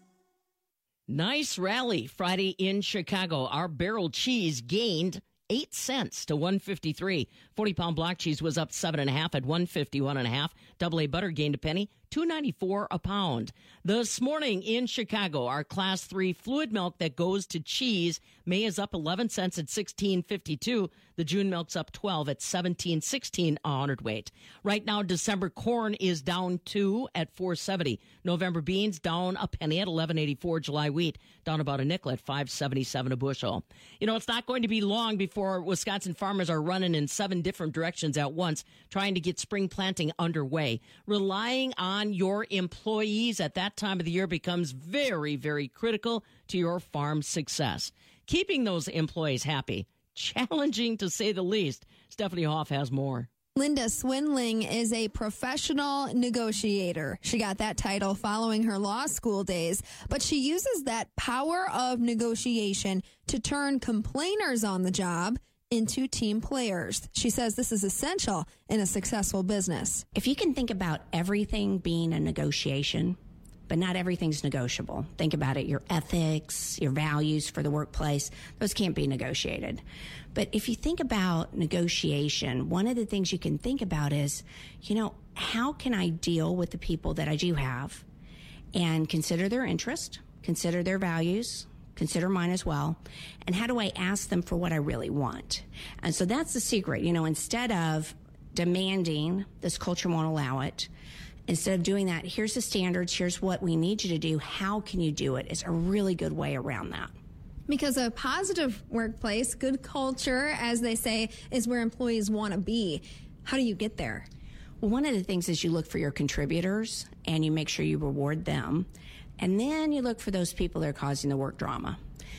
Nice rally Friday in Chicago. Our barrel cheese gained 8 cents to $1.53. 40-pound block cheese was up 7.5 at $1.51.5. Double A butter gained a penny, $2.94 a pound. This morning in Chicago, our Class 3 fluid milk that goes to cheese, May is up 11 cents at $16.52. The June milk's up 12 at $17.16 a hundredweight. Right now, December corn is down 2 at $4.70. November beans down a penny at $11.84. July wheat down about a nickel at $5.77 a bushel. You know, it's not going to be long before Wisconsin farmers are running in 7 different directions at once, trying to get spring planting underway. Relying on your employees at that time of the year becomes very, very critical to your farm's success. Keeping those employees happy, challenging to say the least. Stephanie Hoff has more. Linda Swindling is a professional negotiator. She got that title following her law school days, but she uses that power of negotiation to turn complainers on the job into team players. She says this is essential in a successful business. If you can think about everything being a negotiation, but not everything's negotiable. Think about it. Your ethics, your values for the workplace, those can't be negotiated. But if you think about negotiation, one of the things you can think about is, you know, how can I deal with the people that I do have and consider their interest, consider their values, consider mine as well, and how do I ask them for what I really want? And so that's the secret. You know, instead of demanding, this culture won't allow it, instead of doing that, here's the standards, here's what we need you to do, how can you do it? It's a really good way around that. Because a positive workplace, good culture, as they say, is where employees want to be. How do you get there? Well, one of the things is you look for your contributors and you make sure you reward them. And then you look for those people that are causing the work drama.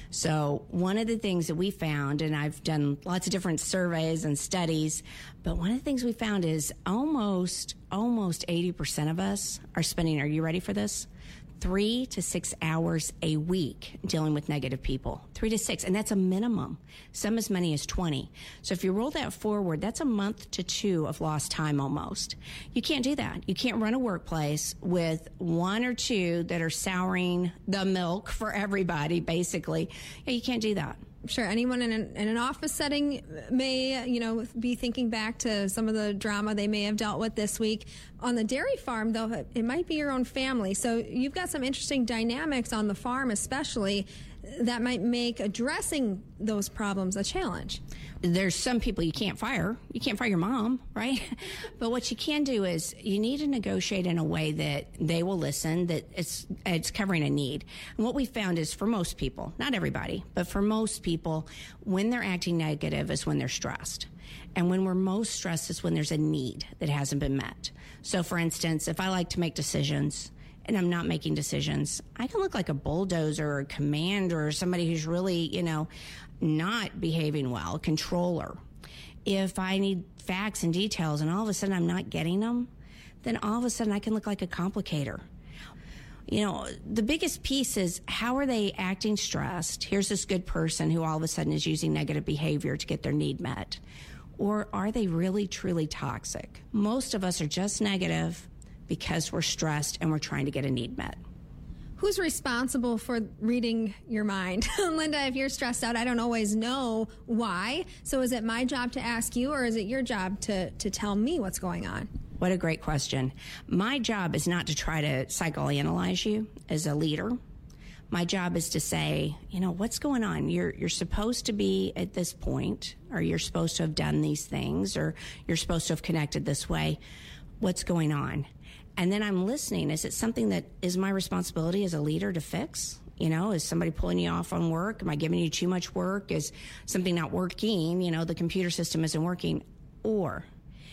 So one of the things that we found, and I've done lots of different surveys and studies, but one of the things we found is almost 80% of us are spending, are you ready for this? 3 to 6 hours a week dealing with negative people. 3 to 6, and that's a minimum. Some as many as 20. So if you roll that forward, that's a month to 2 of lost time almost. You can't do that. You can't run a workplace with 1 or 2 that are souring the milk for everybody, basically. Yeah, you can't do that. Sure, anyone in an office setting may, you know, be thinking back to some of the drama they may have dealt with this week. On the dairy farm, though, it might be your own family. So you've got some interesting dynamics on the farm, especially, that might make addressing those problems a challenge. There's some people you can't fire. You can't fire your mom, right? But what you can do is you need to negotiate in a way that they will listen, that it's covering a need. And what we found is for most people, not everybody, but for most people, when they're acting negative is when they're stressed. And when we're most stressed is when there's a need that hasn't been met. So for instance, if I like to make decisions and I'm not making decisions, I can look like a bulldozer or a commander or somebody who's really, you know, not behaving well, controller. If I need facts and details and all of a sudden I'm not getting them, then all of a sudden I can look like a complicator. You know, the biggest piece is how are they acting stressed? Here's this good person who all of a sudden is using negative behavior to get their need met. Or are they really, truly toxic? Most of us are just negative because we're stressed and we're trying to get a need met. Who's responsible for reading your mind? Linda, if you're stressed out, I don't always know why. So is it my job to ask you, or is it your job to tell me what's going on? What a great question. My job is not to try to psychoanalyze you as a leader. My job is to say, you know, what's going on? You're supposed to be at this point, or you're supposed to have done these things, or you're supposed to have connected this way. What's going on? And then I'm listening. Is it something that is my responsibility as a leader to fix? You know, is somebody pulling you off on work? Am I giving you too much work? Is something not working? You know, the computer system isn't working. Or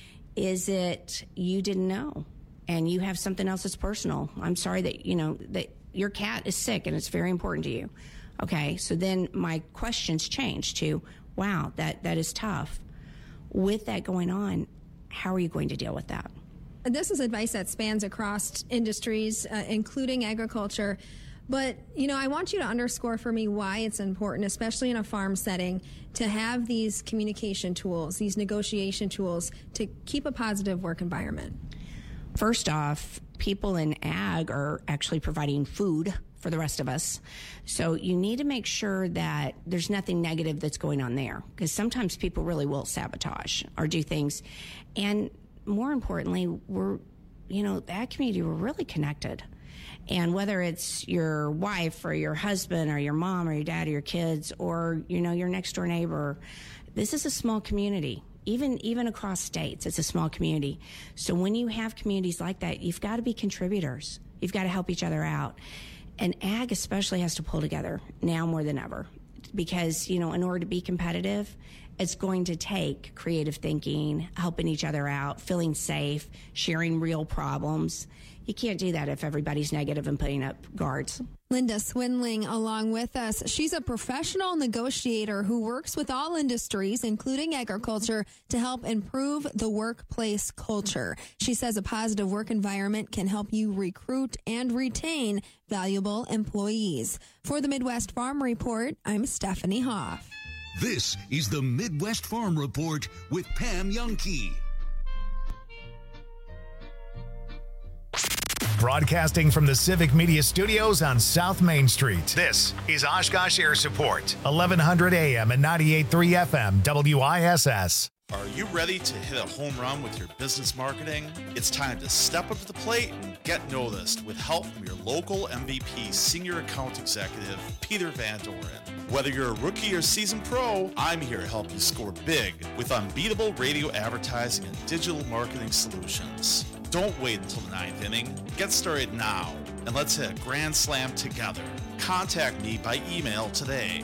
is it you didn't know and you have something else that's personal? I'm sorry that, you know, that your cat is sick and it's very important to you. Okay, so then my questions change to, wow, that is tough. With that going on, how are you going to deal with that? This is advice that spans across industries, including agriculture. But, you know, I want you to underscore for me why it's important, especially in a farm setting, to have these communication tools, these negotiation tools to keep a positive work environment. First off, people in ag are actually providing food for the rest of us. So you need to make sure that there's nothing negative that's going on there, because sometimes people really will sabotage or do things. And more importantly, the ag community, we're really connected. And whether it's your wife or your husband or your mom or your dad or your kids or, your next door neighbor, this is a small community. Even across states, it's a small community. So when you have communities like that, you've got to be contributors. You've got to help each other out. And ag especially has to pull together now more than ever, because, in order to be competitive, it's going to take creative thinking, helping each other out, feeling safe, sharing real problems. You can't do that if everybody's negative and putting up guards. Linda Swindling along with us. She's a professional negotiator who works with all industries, including agriculture, to help improve the workplace culture. She says a positive work environment can help you recruit and retain valuable employees. For the Midwest Farm Report, I'm Stephanie Hoff. This is the Midwest Farm Report with Pam Jahnke. Broadcasting from the Civic Media Studios on South Main Street. This is Oshkosh Air Support, 1100 AM and 98.3 FM, WISS. Are you ready to hit a home run with your business marketing? It's time to step up to the plate and get noticed with help from your local MVP Senior Account Executive, Peter Van Doren. Whether you're a rookie or seasoned pro, I'm here to help you score big with unbeatable radio advertising and digital marketing solutions. Don't wait until the ninth inning. Get started now, and let's hit a grand slam together. Contact me by email today,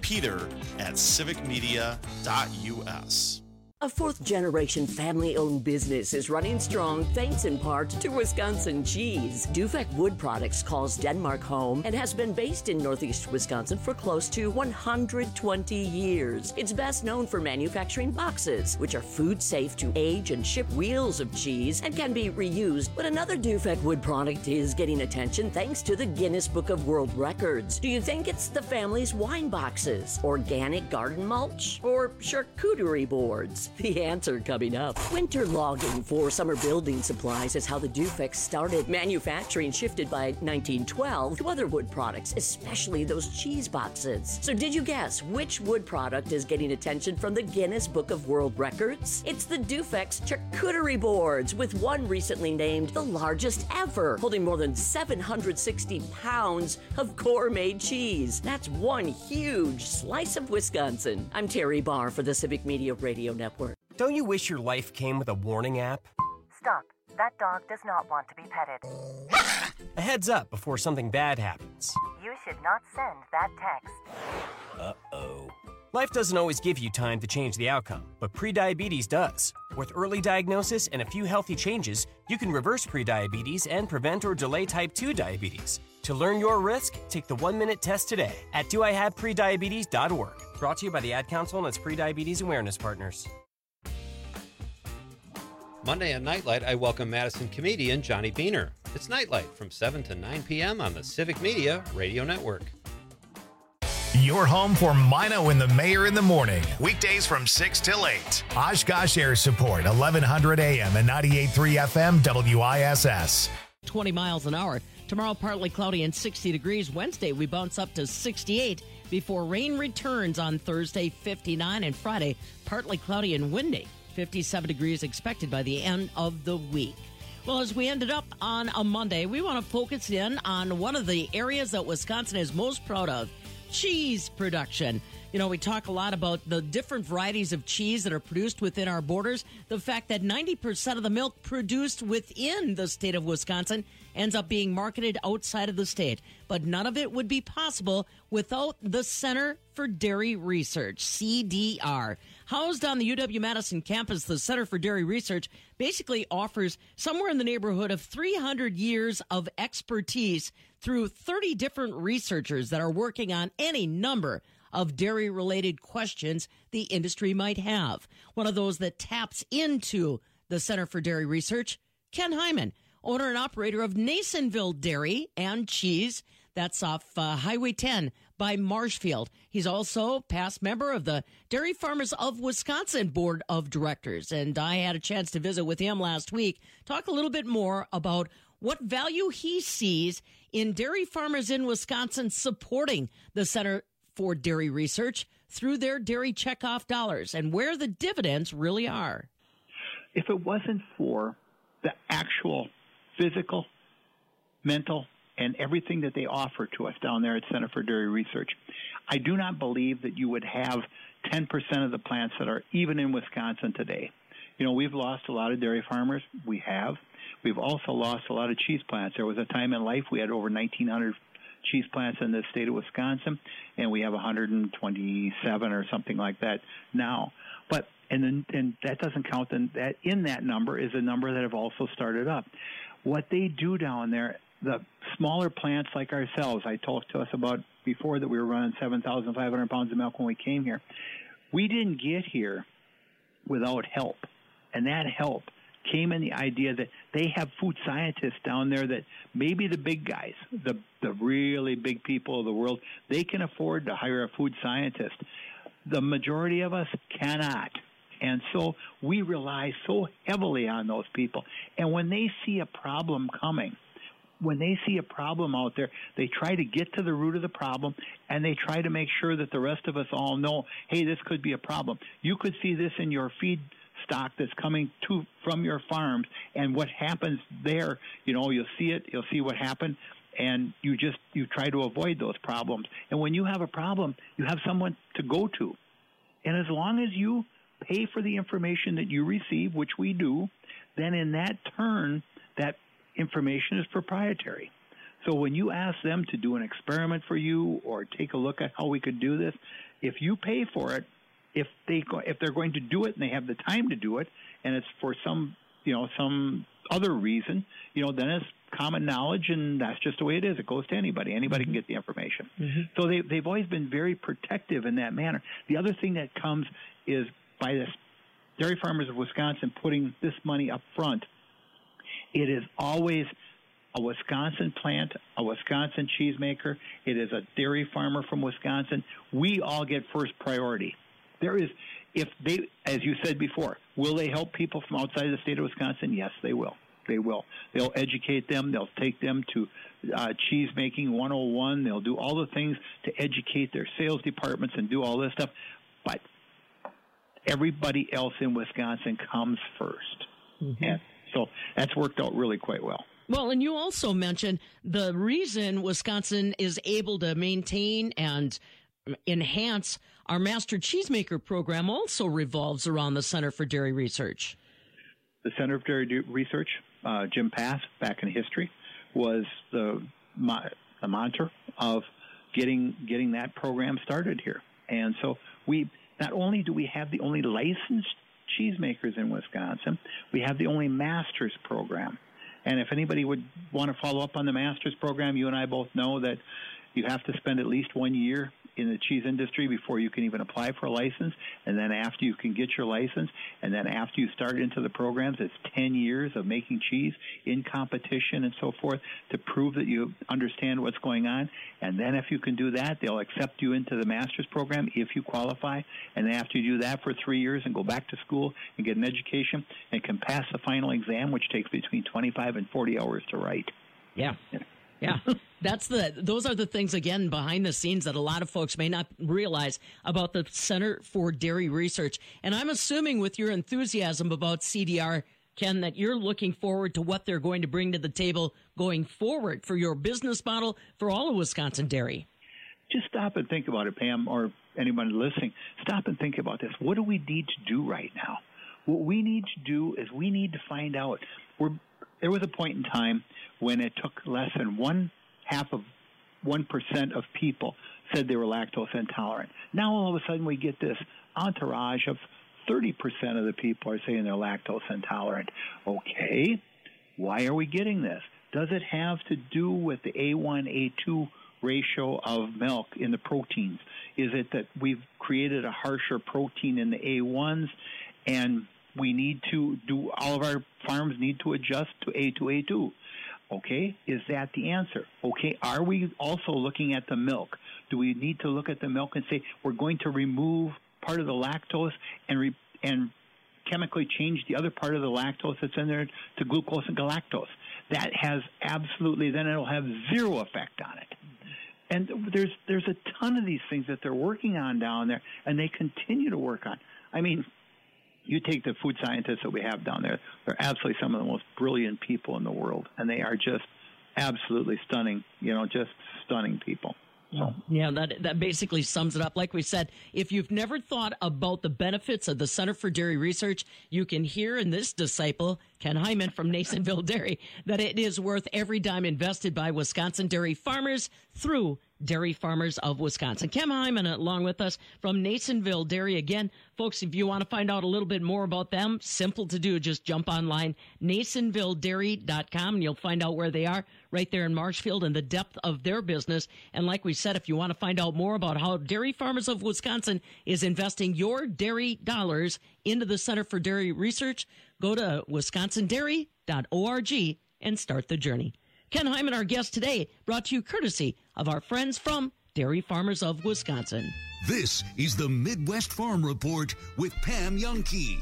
peter@civicmedia.us. A fourth-generation family-owned business is running strong thanks in part to Wisconsin cheese. Dufek Wood Products calls Denmark home and has been based in northeast Wisconsin for close to 120 years. It's best known for manufacturing boxes, which are food safe to age and ship wheels of cheese and can be reused. But another Dufek Wood product is getting attention thanks to the Guinness Book of World Records. Do you think it's the family's wine boxes, organic garden mulch, or charcuterie boards? The answer coming up. Winter logging for summer building supplies is how the Dufek started. Manufacturing shifted by 1912 to other wood products, especially those cheese boxes. So did you guess which wood product is getting attention from the Guinness Book of World Records? It's the Dufek's charcuterie boards, with one recently named the largest ever, holding more than 760 pounds of gourmet cheese. That's one huge slice of Wisconsin. I'm Terry Barr for the Civic Media Radio Network. Don't you wish your life came with a warning app? Stop. That dog does not want to be petted. A heads up before something bad happens. You should not send that text. Uh-oh. Life doesn't always give you time to change the outcome, but prediabetes does. With early diagnosis and a few healthy changes, you can reverse prediabetes and prevent or delay type 2 diabetes. To learn your risk, take the 1-minute test today at doihaveprediabetes.org. Brought to you by the Ad Council and its Prediabetes Awareness Partners. Monday at Nightlight, I welcome Madison comedian Johnny Beaner. It's Nightlight from 7 to 9 p.m. on the Civic Media Radio Network. Your home for Mino and the Mayor in the morning. Weekdays from 6 till 8. Oshkosh Air Support, 1100 AM and 98.3 FM, WISS. 20 miles an hour. Tomorrow, partly cloudy and 60 degrees. Wednesday, we bounce up to 68 before rain returns on Thursday, 59. And Friday, partly cloudy and windy. 57 degrees expected by the end of the week. Well, as we ended up on a Monday, we want to focus in on one of the areas that Wisconsin is most proud of, cheese production. You know, we talk a lot about the different varieties of cheese that are produced within our borders. The fact that 90% of the milk produced within the state of Wisconsin ends up being marketed outside of the state. But none of it would be possible without the Center for Dairy Research, CDR. Housed on the UW-Madison campus, the Center for Dairy Research basically offers somewhere in the neighborhood of 300 years of expertise through 30 different researchers that are working on any number of dairy-related questions the industry might have. One of those that taps into the Center for Dairy Research, Ken Hyman, owner and operator of Nasonville Dairy and Cheese. That's off Highway 10 by Marshfield. He's also past member of the Dairy Farmers of Wisconsin Board of Directors. And I had a chance to visit with him last week, talk a little bit more about what value he sees in dairy farmers in Wisconsin supporting the Center for Dairy Research through their dairy checkoff dollars and where the dividends really are. If it wasn't for the actual physical, mental, and everything that they offer to us down there at Center for Dairy Research, I do not believe that you would have 10% of the plants that are even in Wisconsin today. You know, we've lost a lot of dairy farmers. We have. We've also lost a lot of cheese plants. There was a time in life we had over 1,900 cheese plants in the state of Wisconsin, and we have 127 or something like that now. But and that doesn't count. And that in that number is a number that have also started up. What they do down there, the smaller plants like ourselves, I talked to us about before that we were running 7,500 pounds of milk when we came here. We didn't get here without help, and that help came in the idea that they have food scientists down there that maybe the big guys, the really big people of the world, they can afford to hire a food scientist. The majority of us cannot. And so we rely so heavily on those people. And when they see a problem coming, when they see a problem out there, they try to get to the root of the problem, and they try to make sure that the rest of us all know, hey, this could be a problem. You could see this in your feed stock that's coming from your farms, and what happens there, you know, you'll see it, you'll see what happened, and you try to avoid those problems. And when you have a problem, you have someone to go to. And as long as you pay for the information that you receive, which we do, then in that turn, that information is proprietary. So when you ask them to do an experiment for you or take a look at how we could do this, if you pay for it, if they're going to do it and they have the time to do it, and it's for some other reason, then it's common knowledge, and that's just the way it is. It goes to anybody. Anybody can get the information. Mm-hmm. So they've always been very protective in that manner. The other thing that comes is by this Dairy Farmers of Wisconsin putting this money up front. It is always a Wisconsin plant, a Wisconsin cheesemaker. It is a dairy farmer from Wisconsin. We all get first priority. There is, if they, as you said before, will they help people from outside of the state of Wisconsin? Yes, they will. They will. They'll educate them. They'll take them to Cheese Making 101. They'll do all the things to educate their sales departments and do all this stuff. But everybody else in Wisconsin comes first. Mm-hmm. And so that's worked out really quite well. Well, and you also mentioned the reason Wisconsin is able to maintain and enhance our Master Cheesemaker program also revolves around the Center for Dairy Research. The Center for Dairy Research, Jim Pass, back in history, was the mantra of getting that program started here. And so we not only do we have the only licensed cheesemakers in Wisconsin, we have the only Masters program. And if anybody would want to follow up on the Masters program, you and I both know that you have to spend at least 1 year in the cheese industry before you can even apply for a license, and then after you can get your license, and then after you start into the programs, it's 10 years of making cheese in competition and so forth to prove that you understand what's going on. And then if you can do that, they'll accept you into the master's program if you qualify. And then after you do that for 3 years and go back to school and get an education and can pass the final exam, which takes between 25 and 40 hours to write. Yeah. Those are the things, again, behind the scenes that a lot of folks may not realize about the Center for Dairy Research. And I'm assuming with your enthusiasm about CDR, Ken, that you're looking forward to what they're going to bring to the table going forward for your business model for all of Wisconsin dairy. Just stop and think about it, Pam, or anybody listening. Stop and think about this. What do we need to do right now? What we need to do is we need to find out. There was a point in time when it took less than 0.5% of people said they were lactose intolerant. Now all of a sudden we get this entourage of 30% of the people are saying they're lactose intolerant. Okay, why are we getting this? Does it have to do with the A1, A2 ratio of milk in the proteins? Is it that we've created a harsher protein in the A1s and we need to do, all of our farms need to adjust to A2, A2? Okay, is that the answer? Okay, are we also looking at the milk? Do we need to look at the milk and say we're going to remove part of the lactose and chemically change the other part of the lactose that's in there to glucose and galactose? That has absolutely, then it'll have zero effect on it. And there's a ton of these things that they're working on down there, and they continue to work on. I mean, you take the food scientists that we have down there, they're absolutely some of the most brilliant people in the world, and they are just absolutely stunning, just stunning people. So. Yeah, that basically sums it up. Like we said, if you've never thought about the benefits of the Center for Dairy Research, you can hear in this disciple, Ken Hyman from Nasonville Dairy, that it is worth every dime invested by Wisconsin dairy farmers through Dairy Farmers of Wisconsin. Ken Hyman along with us from Nasonville Dairy. Again, folks, if you want to find out a little bit more about them, simple to do. Just jump online, NasonvilleDairy.com, and you'll find out where they are right there in Marshfield and the depth of their business. And like we said, if you want to find out more about how Dairy Farmers of Wisconsin is investing your dairy dollars into the Center for Dairy Research, go to wisconsindairy.org and start the journey. Ken Hyman, our guest today, brought to you courtesy of our friends from Dairy Farmers of Wisconsin. This is the Midwest Farm Report with Pam Jahnke.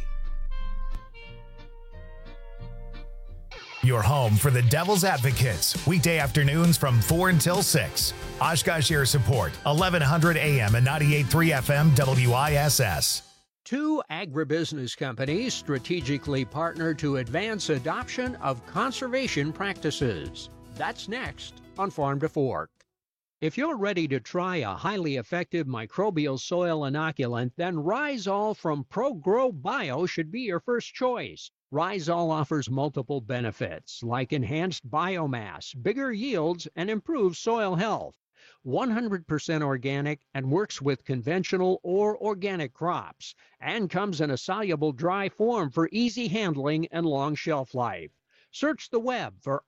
Your home for the Devil's Advocates, weekday afternoons from 4 until 6. Oshkosh Air Support, 1100 AM and 98.3 FM WISS. Two agribusiness companies strategically partner to advance adoption of conservation practices. That's next on Farm to Fork. If you're ready to try a highly effective microbial soil inoculant, then Rhizol from ProGrow Bio should be your first choice. Rhizol offers multiple benefits like enhanced biomass, bigger yields, and improved soil health. 100% organic and works with conventional or organic crops, and comes in a soluble dry form for easy handling and long shelf life. Search the web for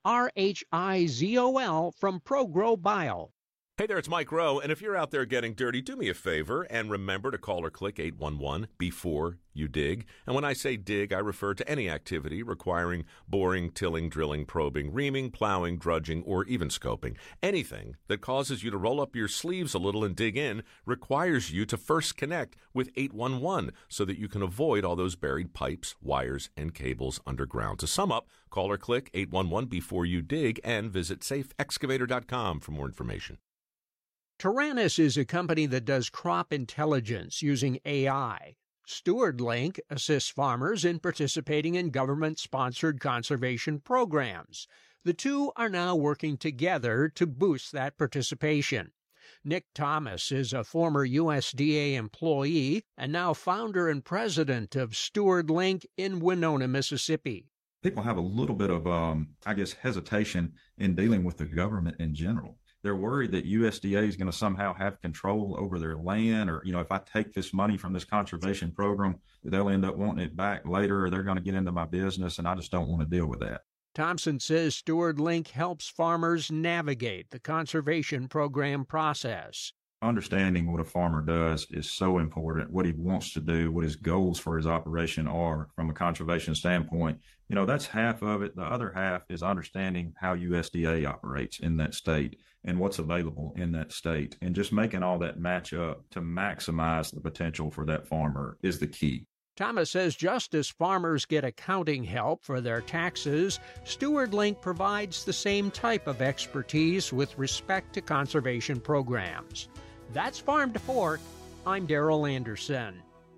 RHIZOL from ProGrow Bio. Hey there, it's Mike Rowe, and if you're out there getting dirty, do me a favor and remember to call or click 811 before you dig. And when I say dig, I refer to any activity requiring boring, tilling, drilling, probing, reaming, plowing, drudging, or even scoping. Anything that causes you to roll up your sleeves a little and dig in requires you to first connect with 811 so that you can avoid all those buried pipes, wires, and cables underground. To sum up, call or click 811 before you dig and visit safeexcavator.com for more information. Taranis is a company that does crop intelligence using AI. StewardLink assists farmers in participating in government-sponsored conservation programs. The two are now working together to boost that participation. Nick Thomas is a former USDA employee and now founder and president of StewardLink in Winona, Mississippi. People have a little bit of, hesitation in dealing with the government in general. They're worried that USDA is going to somehow have control over their land, or, if I take this money from this conservation program, they'll end up wanting it back later, or they're going to get into my business, and I just don't want to deal with that. Thompson says StewardLink helps farmers navigate the conservation program process. Understanding what a farmer does is so important, what he wants to do, what his goals for his operation are from a conservation standpoint. That's half of it. The other half is understanding how USDA operates in that state and what's available in that state. And just making all that match up to maximize the potential for that farmer is the key. Thomas says just as farmers get accounting help for their taxes, StewardLink provides the same type of expertise with respect to conservation programs. That's Farm to Fork. I'm Darrell Anderson.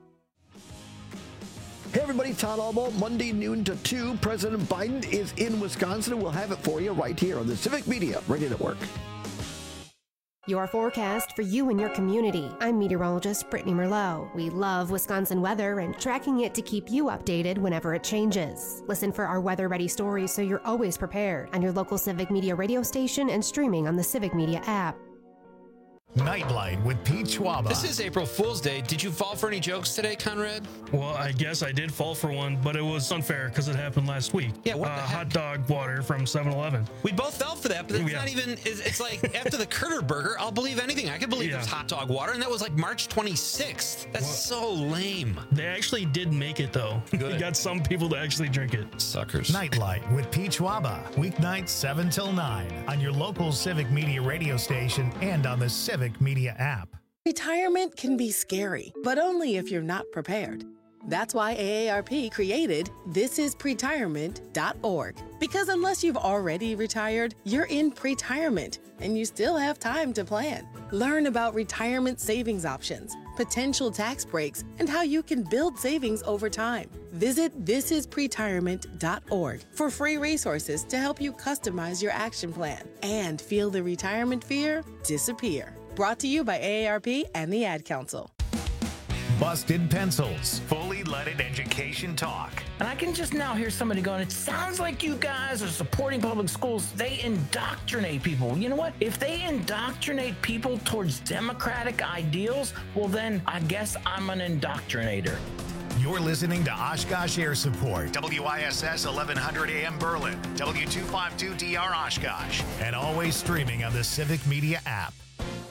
Hey everybody, Todd Albo, Monday noon to 2. President Biden is in Wisconsin, and we'll have it for you right here on the Civic Media Radio Network. Your forecast for you and your community. I'm meteorologist Brittany Merlot. We love Wisconsin weather and tracking it to keep you updated whenever it changes. Listen for our weather-ready stories so you're always prepared on your local Civic Media radio station and streaming on the Civic Media app. Nightlight with Pete Schwaba. This is April Fool's Day. Did you fall for any jokes today, Conrad? Well, I guess I did fall for one, but it was unfair because it happened last week. Yeah, what the heck? Hot dog water from 7-Eleven. We both fell for that, but it's not even, it's like after the Curter Burger, I'll believe anything. I could believe it was hot dog water, and that was like March 26th. That's so lame. They actually did make it, though. They got some people to actually drink it. Suckers. Nightlight with Pete Schwaba. Weeknights 7 till 9 on your local Civic Media radio station and on the Civic Civic Media app. Retirement can be scary, but only if you're not prepared. That's why AARP created thisispretirement.org. Because unless you've already retired, you're in pretirement, and you still have time to plan. Learn about retirement savings options, potential tax breaks, and how you can build savings over time. Visit thisispretirement.org for free resources to help you customize your action plan and feel the retirement fear disappear. Brought to you by AARP and the Ad Council. Busted Pencils, fully leaded education talk. And I can just now hear somebody going, it sounds like you guys are supporting public schools. They indoctrinate people. You know what? If they indoctrinate people towards democratic ideals, well, then I guess I'm an indoctrinator. You're listening to Oshkosh Air Support, WISS 1100 AM Berlin, W252DR Oshkosh, and always streaming on the Civic Media app.